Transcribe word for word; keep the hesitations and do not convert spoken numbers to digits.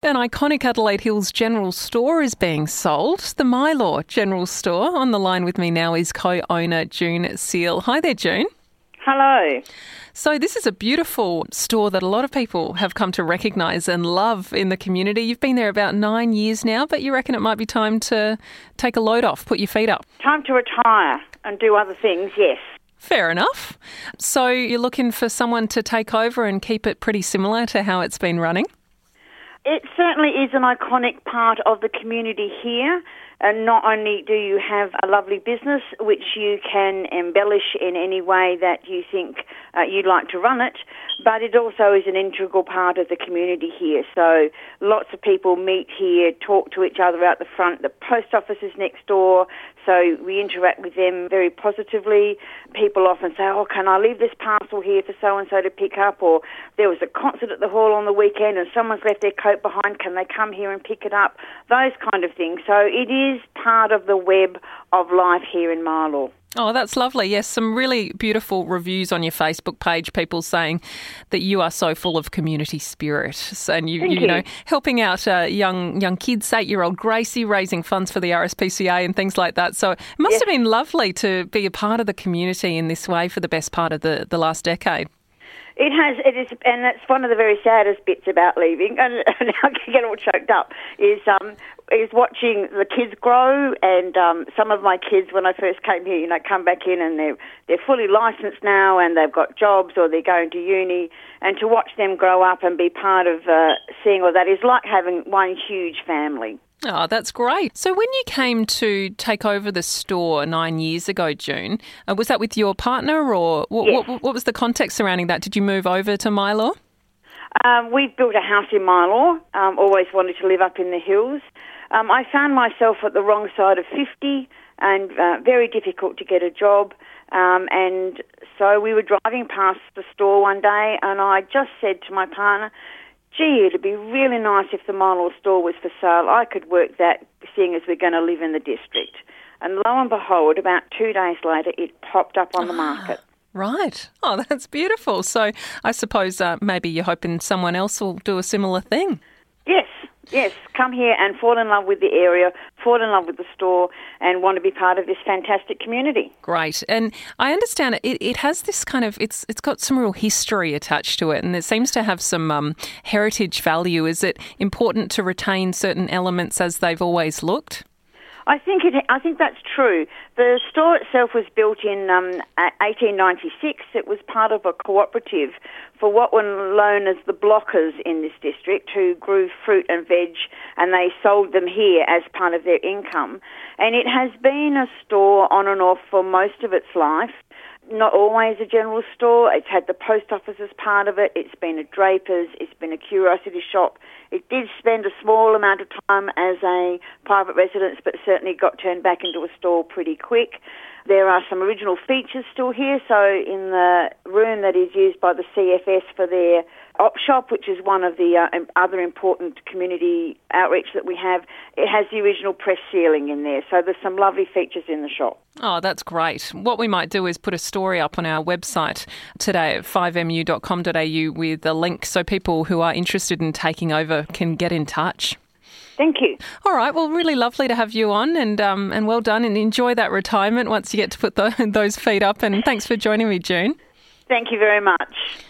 An iconic Adelaide Hills general store is being sold, the Mylor General Store. On the line with me now is co-owner June Seal. Hi there, June. Hello. So this is a beautiful store that a lot of people have come to recognise and love in the community. You've been there about nine years now, but you reckon it might be time to take a load off, put your feet up? Time to retire and do other things, yes. Fair enough. So you're looking for someone to take over and keep it pretty similar to how it's been running? It certainly is an iconic part of the community here. And not only do you have a lovely business which you can embellish in any way that you think uh, you'd like to run it, but it also is an integral part of the community here. So lots of people meet here, talk to each other out the front. The post office is next door, so we interact with them very positively. People often say, oh, can I leave this parcel here for so-and-so to pick up? Or there was a concert at the hall on the weekend and someone's left their coat behind. Can they come here and pick it up? Those kind of things. So it is part of the web of life here in Mylor. Oh, that's lovely. Yes, some really beautiful reviews on your Facebook page, people saying that you are so full of community spirit. And you, you, you know, helping out uh, young young kids, eight-year-old Gracie, raising funds for the R S P C A and things like that. So it must yes. have been lovely to be a part of the community in this way for the best part of the, the last decade. It has, it is, and that's one of the very saddest bits about leaving, and, and I can get all choked up, is um, is watching the kids grow, and um, some of my kids, when I first came here, you know, come back in and they're, they're fully licensed now and they've got jobs or they're going to uni, and to watch them grow up and be part of uh, seeing all that is like having one huge family. Oh, that's great. So when you came to take over the store nine years ago, June, uh, was that with your partner or what, yes. what, what was the context surrounding that? Did you move over to Mylor? Um, we've built a house in Mylor, um, always wanted to live up in the hills. Um, I found myself at the wrong side of fifty and uh, very difficult to get a job. Um, and so we were driving past the store one day and I just said to my partner, gee, it'd be really nice if the Mylor store was for sale. I could work that, seeing as we're going to live in the district. And lo and behold, about two days later, it popped up on the market. Right. Oh, that's beautiful. So I suppose uh, maybe you're hoping someone else will do a similar thing. Yes, yes. Come here and fall in love with the area, fall in love with the store and want to be part of this fantastic community. Great. And I understand it, it has this kind of, it's it's got some real history attached to it and it seems to have some um, heritage value. Is it important to retain certain elements as they've always looked? I think it. I think that's true. The store itself was built in um, eighteen ninety-six. It was part of a cooperative for what were known as the blockers in this district, who grew fruit and veg, and they sold them here as part of their income. And it has been a store on and off for most of its life. Not always a general store. It's had the post office as part of it. It's been a draper's. It's been a curiosity shop. It did spend a small amount of time as a private residence, but certainly got turned back into a store pretty quick. There are some original features still here. So in the room that is used by the C F S for their op shop, which is one of the uh, other important community outreach that we have, it has the original press ceiling in there. So there's some lovely features in the shop. Oh, that's great. What we might do is put a story up on our website today at five m u dot com dot a u with a link so people who are interested in taking over can get in touch. Thank you. All right. Well, really lovely to have you on and um, and well done and enjoy that retirement once you get to put the, those feet up. And thanks for joining me, June. Thank you very much.